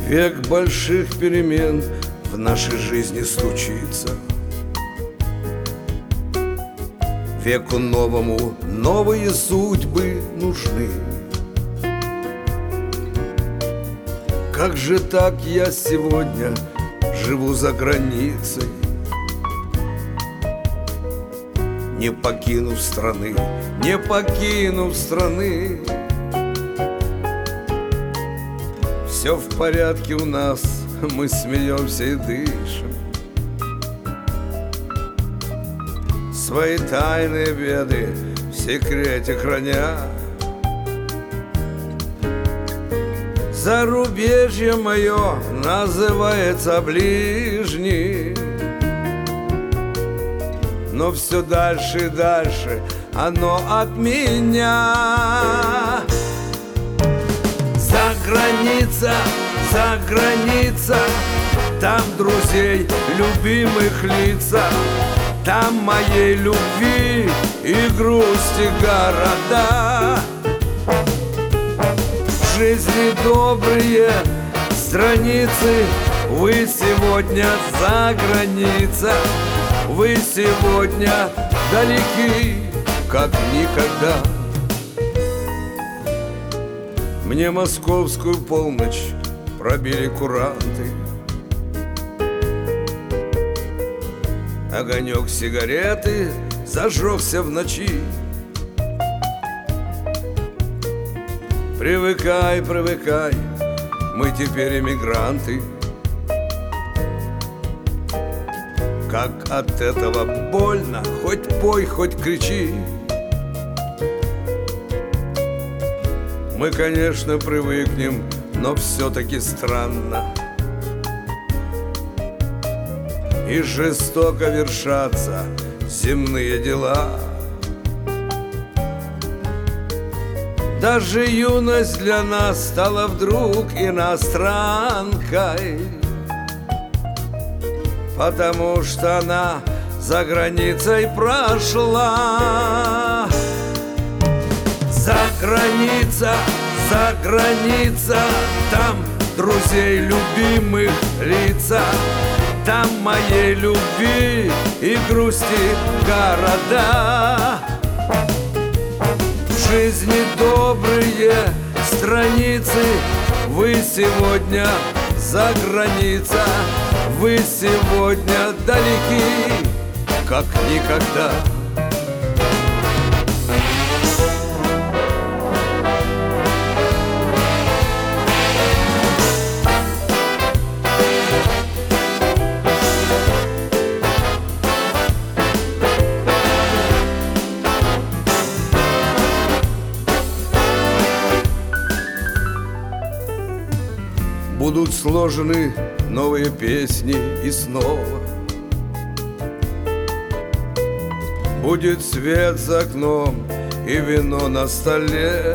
Век больших перемен в нашей жизни случится. Веку новому новые судьбы нужны. Как же так я сегодня живу за границей, не покинув страны, не покинув страны. Все в порядке у нас, мы смеемся и дышим, свои тайные беды в секрете храня. Зарубежье мое называется ближним, но все дальше и дальше оно от меня. За граница, там друзей, любимых лица, там моей любви и грусти города. В жизни добрые страницы, вы сегодня за граница, вы сегодня далеки, как никогда. Мне московскую полночь пробили куранты, огонек сигареты зажегся в ночи. Привыкай, привыкай, мы теперь эмигранты. Как от этого больно, хоть пой, хоть кричи. Мы, конечно, привыкнем, но все-таки странно и жестоко вершатся земные дела. Даже юность для нас стала вдруг иностранкой, потому что она за границей прошла. За граница, там друзей, любимых лица, там моей любви и грусти города. В жизни добрые страницы, вы сегодня за граница, вы сегодня далеки, как никогда. Будут сложены новые песни и снова будет свет за окном и вино на столе.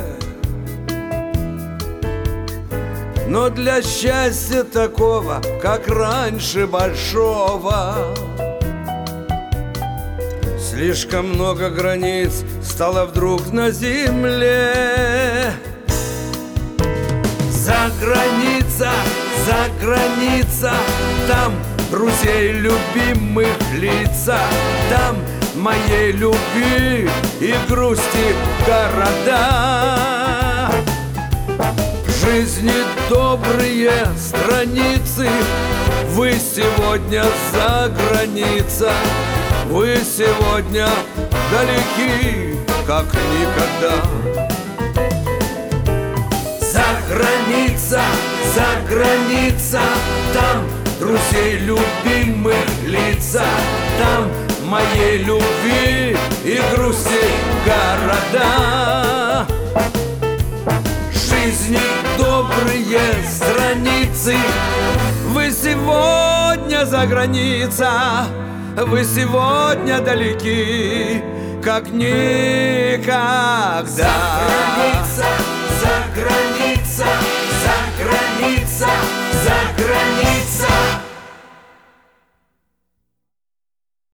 Но для счастья такого, как раньше, большого, слишком много границ стало вдруг на земле. За граница, там друзей, любимых лица, там моей любви и грусти города. В жизни добрые страницы, вы сегодня за граница, вы сегодня далеки, как никогда. За граница, там друзей, любимых лица, там моей любви и грусти города. Жизни добрые страницы, вы сегодня за граница, вы сегодня далеки, как никогда. За граница, за граница, за граница.